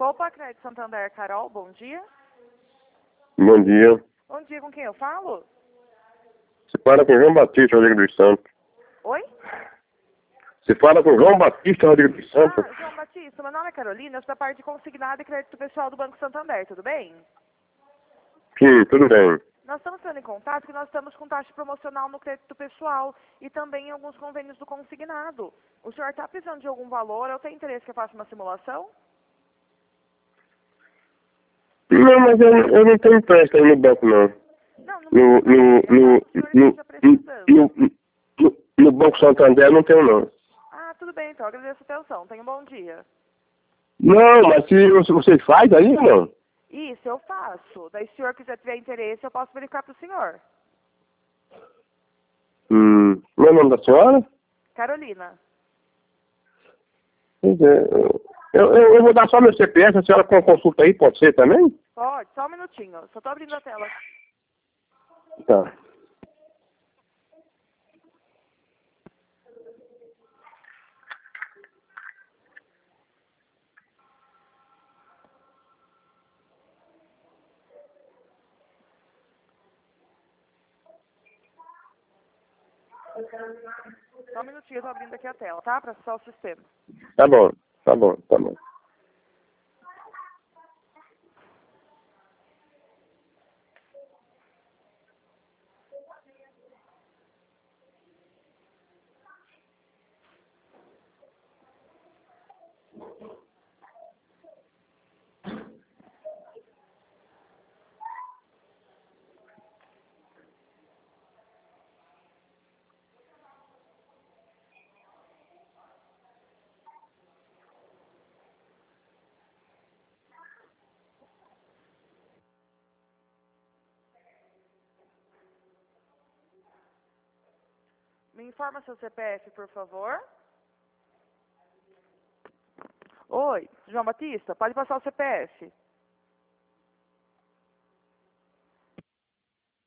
Poupa Crédito Santander, Carol, bom dia. Bom dia. Bom dia, com quem eu falo? Você fala com João Batista Rodrigo dos Santos. Oi? Você fala com João Batista Rodrigo dos Santos? João Batista, meu nome é Carolina, eu sou da parte de consignado e crédito pessoal do Banco Santander, tudo bem? Sim, tudo bem. Nós estamos entrando em contato porque nós estamos com taxa promocional no crédito pessoal e também em alguns convênios do consignado. O senhor está precisando de algum valor? Eu tenho interesse que eu faça uma simulação? Não, mas eu não tenho empréstimo aí no banco, não. Não, não precisa. No Banco Santander não tenho, não. Ah, tudo bem, então. Agradeço a atenção. Tenha um bom dia. Não, mas se você faz aí, não. Isso, eu faço. Daí, se o senhor quiser tiver interesse, eu posso verificar para o senhor. Qual é o nome da senhora? Carolina. Pois é. Eu vou dar só meu CPF, a senhora com consulta aí, pode ser também? Pode, só um minutinho. Só estou abrindo a tela. Tá. Só um minutinho, eu estou abrindo aqui a tela, tá? Para acessar o sistema. Tá bom, tá bom, tá bom. Me informa seu CPF, por favor. Oi, João Batista, pode passar o CPF.